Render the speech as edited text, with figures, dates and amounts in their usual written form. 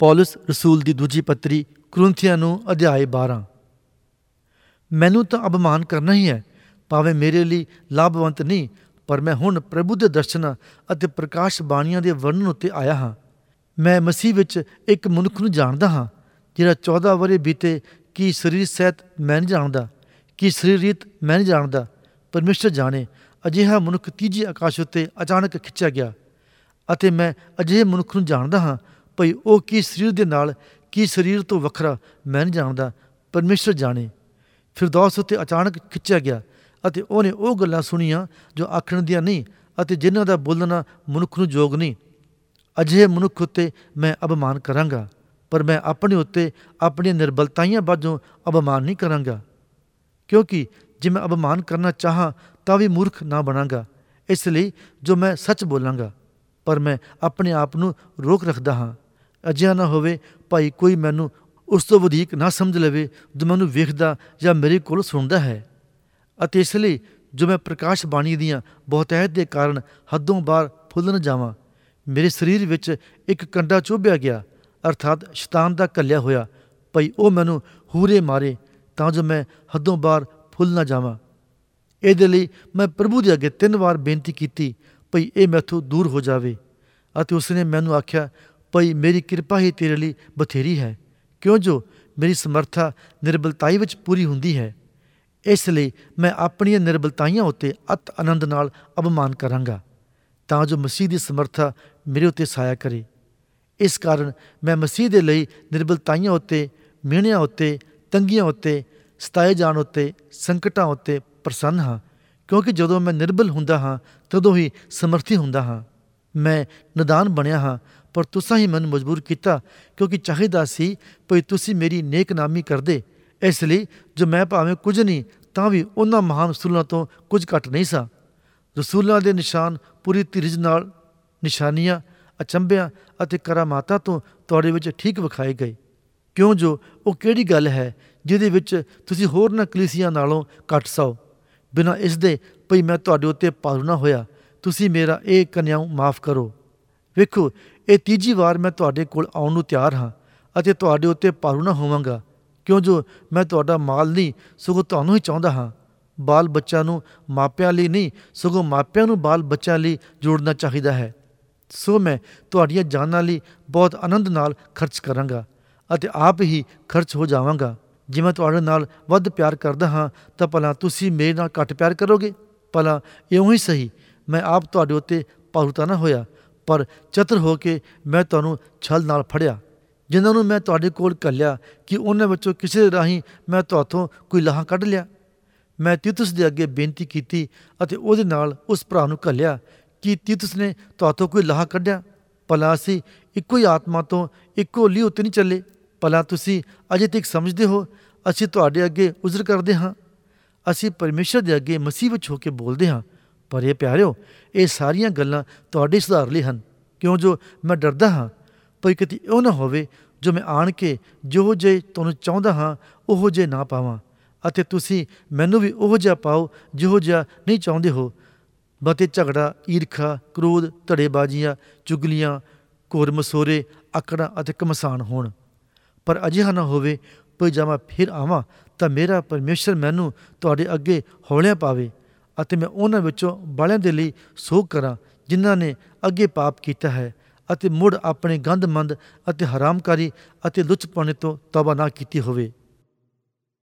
ਪੌਲਸ ਰਸੂਲ ਦੀ ਦੂਜੀ ਪੱਤਰੀ ਕੁਰਿੰਥੀਆਂ ਨੂੰ ਅਧਿਆਇ 12। ਮੈਨੂੰ ਤਾਂ ਅਪਮਾਨ ਕਰਨਾ ਹੀ ਹੈ, ਭਾਵੇਂ ਮੇਰੇ ਲਈ ਲਾਭਵੰਤ ਨਹੀਂ, ਪਰ ਮੈਂ ਹੁਣ ਪ੍ਰਭੂ ਦੇ ਦਰਸ਼ਨਾਂ ਅਤੇ ਪ੍ਰਕਾਸ਼ ਬਾਣੀਆਂ ਦੇ ਵਰਣਨ ਉੱਤੇ ਆਇਆ ਹਾਂ। ਮੈਂ ਮਸੀਹ ਵਿੱਚ ਇੱਕ ਮਨੁੱਖ ਨੂੰ ਜਾਣਦਾ ਹਾਂ, ਜਿਹੜਾ 14 ਵਰ੍ਹੇ ਬੀਤੇ। ਕੀ ਸਰੀਰ ਸਹਿਤ ਮੈਂ ਨਹੀਂ ਜਾਣਦਾ, ਕੀ ਸਰੀਰ ਰੀਤ ਮੈਂ ਨਹੀਂ ਜਾਣਦਾ, ਪਰਮੇਸ਼ਰ ਜਾਣੇ। ਅਜਿਹਾ ਮਨੁੱਖ ਤੀਜੀ ਆਕਾਸ਼ ਉੱਤੇ ਅਚਾਨਕ ਖਿੱਚਿਆ ਗਿਆ। ਅਤੇ ਮੈਂ ਅਜਿਹੇ ਮਨੁੱਖ ਨੂੰ ਜਾਣਦਾ ਹਾਂ, ਭਈ ਉਹ ਕੀ ਸਰੀਰ ਦੇ ਨਾਲ, ਕੀ ਸਰੀਰ ਤੋਂ ਵੱਖਰਾ ਮੈਂ ਨਹੀਂ ਜਾਣਦਾ, ਪਰਮੇਸ਼ਰ ਜਾਣੇ। ਫਿਰਦੌਸ ਉੱਤੇ ਅਚਾਨਕ ਖਿੱਚਿਆ ਗਿਆ ਅਤੇ ਉਹਨੇ ਉਹ ਗੱਲਾਂ ਸੁਣੀਆਂ ਜੋ ਆਖਣ ਦੀਆਂ ਨਹੀਂ ਅਤੇ ਜਿਨ੍ਹਾਂ ਦਾ ਬੋਲਣਾ ਮਨੁੱਖ ਨੂੰ ਯੋਗ ਨਹੀਂ। ਅਜਿਹੇ ਮਨੁੱਖ ਉੱਤੇ ਮੈਂ ਅਪਮਾਨ ਕਰਾਂਗਾ, ਪਰ ਮੈਂ ਆਪਣੇ ਉੱਤੇ ਆਪਣੀਆਂ ਨਿਰਬਲਤਾਈਆਂ ਵਜੋਂ ਅਪਮਾਨ ਨਹੀਂ ਕਰਾਂਗਾ, ਕਿਉਂਕਿ ਜੇ ਮੈਂ ਅਪਮਾਨ ਕਰਨਾ ਚਾਹਾਂ ਤਾਂ ਵੀ ਮੂਰਖ ਨਾ ਬਣਾਂਗਾ। ਇਸ ਲਈ ਜੋ ਮੈਂ ਸੱਚ ਬੋਲਾਂਗਾ, ਪਰ ਮੈਂ ਆਪਣੇ ਆਪ ਨੂੰ ਰੋਕ ਰੱਖਦਾ ਹਾਂ। ਅਜਿਹਾ ਨਾ ਹੋਵੇ ਭਾਈ ਕੋਈ ਮੈਨੂੰ ਉਸ ਤੋਂ ਵਧੀਕ ਨਾ ਸਮਝ ਲਵੇ ਜੋ ਮੈਨੂੰ ਵੇਖਦਾ ਜਾਂ ਮੇਰੇ ਕੋਲ ਸੁਣਦਾ ਹੈ। ਅਤੇ ਇਸ ਲਈ ਜੋ ਮੈਂ ਪ੍ਰਕਾਸ਼ ਬਾਣੀ ਦੀਆਂ ਬਹੁਤਾਇਤ ਦੇ ਕਾਰਨ ਹੱਦੋਂ ਬਾਹਰ ਫੁੱਲ ਨਾ ਜਾਵਾਂ। ਮੇਰੇ ਸਰੀਰ ਵਿੱਚ ਇੱਕ ਕੰਡਾ ਚੁਭਿਆ ਗਿਆ, ਅਰਥਾਤ ਸ਼ੈਤਾਨ ਦਾ ਘੱਲਿਆ ਹੋਇਆ, ਭਈ ਉਹ ਮੈਨੂੰ ਹੂਰੇ ਮਾਰੇ ਤਾਂ ਜੋ ਮੈਂ ਹੱਦੋਂ ਬਾਹਰ ਫੁੱਲ ਨਾ ਜਾਵਾਂ। ਇਹਦੇ ਲਈ ਮੈਂ ਪ੍ਰਭੂ ਦੇ ਅੱਗੇ 3 ਵਾਰ ਬੇਨਤੀ ਕੀਤੀ ਭਈ ਇਹ ਮੈਥੋਂ ਦੂਰ ਹੋ ਜਾਵੇ। ਅਤੇ ਉਸਨੇ ਮੈਨੂੰ ਆਖਿਆ, ਭਈ ਮੇਰੀ ਕਿਰਪਾ ਹੀ ਤੇਰੇ ਲਈ ਬਥੇਰੀ ਹੈ, ਕਿਉਂ ਜੋ ਮੇਰੀ ਸਮਰਥਾ ਨਿਰਬਲਤਾਈ ਵਿੱਚ ਪੂਰੀ ਹੁੰਦੀ ਹੈ। ਇਸ ਲਈ ਮੈਂ ਆਪਣੀਆਂ ਨਿਰਬਲਤਾਈਆਂ ਉੱਤੇ ਅਤ ਆਨੰਦ ਨਾਲ ਅਪਮਾਨ ਕਰਾਂਗਾ, ਤਾਂ ਜੋ ਮਸੀਹ ਦੀ ਸਮਰਥਾ ਮੇਰੇ ਉੱਤੇ ਛਾਇਆ ਕਰੇ। ਇਸ ਕਾਰਨ ਮੈਂ ਮਸੀਹ ਦੇ ਲਈ ਨਿਰਬਲਤਾਈਆਂ ਉੱਤੇ, ਮਿਹਣਿਆਂ ਉੱਤੇ, ਤੰਗੀਆਂ ਉੱਤੇ, ਸਤਾਏ ਜਾਣ ਉੱਤੇ, ਸੰਕਟਾਂ ਉੱਤੇ ਪ੍ਰਸੰਨ ਹਾਂ, ਕਿਉਂਕਿ ਜਦੋਂ ਮੈਂ ਨਿਰਬਲ ਹੁੰਦਾ ਹਾਂ ਤਦੋਂ ਹੀ ਸਮਰਥੀ ਹੁੰਦਾ ਹਾਂ। ਮੈਂ ਨਦਾਨ ਬਣਿਆ ਹਾਂ, ਪਰ ਤੁਸਾਂ ਹੀ ਮੈਨੂੰ ਮਜਬੂਰ ਕੀਤਾ, ਕਿਉਂਕਿ ਚਾਹੀਦਾ ਸੀ ਭਈ ਤੁਸੀਂ ਮੇਰੀ ਨੇਕਨਾਮੀ ਕਰਦੇ। ਇਸ ਲਈ ਜੋ ਮੈਂ ਭਾਵੇਂ ਕੁਝ ਨਹੀਂ ਤਾਂ ਵੀ ਉਹਨਾਂ ਮਹਾਨ ਰਸੂਲਾਂ ਤੋਂ ਕੁਝ ਘੱਟ ਨਹੀਂ ਸਾਂ। ਰਸੂਲਾਂ ਦੇ ਨਿਸ਼ਾਨ ਪੂਰੀ ਧੀਰਜ ਨਾਲ ਨਿਸ਼ਾਨੀਆਂ, ਅਚੰਭਿਆਂ ਅਤੇ ਕਰਾਮਾਤਾਂ ਤੋਂ ਤੁਹਾਡੇ ਵਿੱਚ ਠੀਕ ਵਿਖਾਏ ਗਏ, ਕਿਉਂ ਜੋ ਉਹ ਕਿਹੜੀ ਗੱਲ ਹੈ ਜਿਹਦੇ ਵਿੱਚ ਤੁਸੀਂ ਹੋਰਨਾਂ ਕਲੀਸਿਆਂ ਨਾਲੋਂ ਘੱਟ ਸੌ। ਬਿਨਾਂ ਇਸ ਦੇ ਭਈ ਮੈਂ ਤੁਹਾਡੇ ਉੱਤੇ ਭਾਰੂ ਨਾ ਹੋਇਆ, ਤੁਸੀਂ ਮੇਰਾ ਇਹ ਕਨਿਆਉ ਮਾਫ਼ ਕਰੋ। ਵੇਖੋ, ਇਹ ਤੀਜੀ ਵਾਰ ਮੈਂ ਤੁਹਾਡੇ ਕੋਲ ਆਉਣ ਨੂੰ ਤਿਆਰ ਹਾਂ ਅਤੇ ਤੁਹਾਡੇ ਉੱਤੇ ਭਾਰੂ ਨਾ ਹੋਵਾਂਗਾ, ਕਿਉਂ ਜੋ ਮੈਂ ਤੁਹਾਡਾ ਮਾਲ ਨਹੀਂ ਸਗੋਂ ਤੁਹਾਨੂੰ ਹੀ ਚਾਹੁੰਦਾ ਹਾਂ। ਬਾਲ ਬੱਚਿਆਂ ਨੂੰ ਮਾਪਿਆਂ ਲਈ ਨਹੀਂ, ਸਗੋਂ ਮਾਪਿਆਂ ਨੂੰ ਬਾਲ ਬੱਚਿਆਂ ਲਈ ਜੋੜਨਾ ਚਾਹੀਦਾ ਹੈ। ਸੋ ਮੈਂ ਤੁਹਾਡੀਆਂ ਜਾਨਾਂ ਲਈ ਬਹੁਤ ਆਨੰਦ ਨਾਲ ਖਰਚ ਕਰਾਂਗਾ ਅਤੇ ਆਪ ਹੀ ਖਰਚ ਹੋ ਜਾਵਾਂਗਾ। ਜੇ ਮੈਂ ਤੁਹਾਡੇ ਨਾਲ ਵੱਧ ਪਿਆਰ ਕਰਦਾ ਹਾਂ ਤਾਂ ਭਲਾ ਤੁਸੀਂ ਮੇਰੇ ਨਾਲ ਘੱਟ ਪਿਆਰ ਕਰੋਗੇ? ਭਲਾ ਇਉਂ ਹੀ ਸਹੀ, ਮੈਂ ਆਪ ਤੁਹਾਡੇ ਉੱਤੇ ਭਾਰੂ ਤਾਂ ਨਾ ਹੋਇਆ, ਪਰ ਚਤਰ ਹੋ ਕੇ ਮੈਂ ਤੁਹਾਨੂੰ ਛਲ ਨਾਲ ਫੜਿਆ। ਜਿਨ੍ਹਾਂ ਨੂੰ ਮੈਂ ਤੁਹਾਡੇ ਕੋਲ ਘੱਲਿਆ, ਕਿ ਉਹਨਾਂ ਵਿੱਚੋਂ ਕਿਸੇ ਦੇ ਰਾਹੀਂ ਮੈਂ ਤੁਹਾਥੋਂ ਕੋਈ ਲਾਹਾ ਕੱਢ ਲਿਆ? ਮੈਂ ਤੀਤੁਸ ਦੇ ਅੱਗੇ ਬੇਨਤੀ ਕੀਤੀ ਅਤੇ ਉਹਦੇ ਨਾਲ ਉਸ ਭਰਾ ਨੂੰ ਘੱਲਿਆ। ਕੀ ਤੀਤੁਸ ਨੇ ਤੁਹਾਥੋਂ ਕੋਈ ਲਾਹਾ ਕੱਢਿਆ? ਭਲਾ ਅਸੀਂ ਇੱਕੋ ਹੀ ਆਤਮਾ ਤੋਂ ਇੱਕੋ ਲੀਹ ਉੱਤੇ ਨਹੀਂ ਚੱਲੇ? ਭਲਾ ਤੁਸੀਂ ਅਜੇ ਤੱਕ ਸਮਝਦੇ ਹੋ ਅਸੀਂ ਤੁਹਾਡੇ ਅੱਗੇ ਉਜ਼ਰ ਕਰਦੇ ਹਾਂ? ਅਸੀਂ ਪਰਮੇਸ਼ਰ ਦੇ ਅੱਗੇ ਮਸੀਹ ਵਿੱਚ ਹੋ ਕੇ ਬੋਲਦੇ ਹਾਂ। ਪਰ ਇਹ ਪਿਆਰਿਓ, ਇਹ ਸਾਰੀਆਂ ਗੱਲਾਂ ਤੁਹਾਡੇ ਸੁਧਾਰ ਲਈ ਹਨ, ਕਿਉਂ ਜੋ ਮੈਂ ਡਰਦਾ ਹਾਂ ਭਈ ਕਿਤੇ ਉਹ ਨਾ ਹੋਵੇ ਜੋ ਮੈਂ ਆਣ ਕੇ ਜਿਹੋ ਜਿਹੇ ਤੁਹਾਨੂੰ ਚਾਹੁੰਦਾ ਹਾਂ ਉਹੋ ਜਿਹੇ ਨਾ ਪਾਵਾਂ, ਅਤੇ ਤੁਸੀਂ ਮੈਨੂੰ ਵੀ ਉਹੋ ਜਿਹਾ ਪਾਓ ਜਿਹੋ ਜਿਹਾ ਨਹੀਂ ਚਾਹੁੰਦੇ ਹੋ। ਬਤੇ ਝਗੜਾ, ਈਰਖਾ, ਕ੍ਰੋਧ, ਧੜੇਬਾਜ਼ੀਆਂ, ਚੁਗਲੀਆਂ, ਘੋਰ ਮਸੋਰੇ, ਆਕੜਾਂ ਅਤੇ ਘਮਸਾਨ ਹੋਣ। ਪਰ ਅਜਿਹਾ ਨਾ ਹੋਵੇ ਭਈ ਜਾਂ ਮੈਂ ਫਿਰ ਆਵਾਂ ਤਾਂ ਮੇਰਾ ਪਰਮੇਸ਼ਰ ਮੈਨੂੰ ਤੁਹਾਡੇ ਅੱਗੇ ਹੌਲਿਆਂ ਪਾਵੇ ਅਤੇ ਮੈਂ ਉਹਨਾਂ ਵਿੱਚੋਂ ਬਾਲਿਆਂ ਦੇ ਲਈ ਸੋਗ ਕਰਾਂ ਜਿਨ੍ਹਾਂ ਨੇ ਅੱਗੇ ਪਾਪ ਕੀਤਾ ਹੈ ਅਤੇ ਮੁੜ ਆਪਣੇ ਗੰਦਮੰਦ ਅਤੇ ਹਰਾਮਕਾਰੀ ਅਤੇ ਲੁੱਚਪਣੇ ਤੋਂ ਤੌਬਾ ਨਾ ਕੀਤੀ ਹੋਵੇ।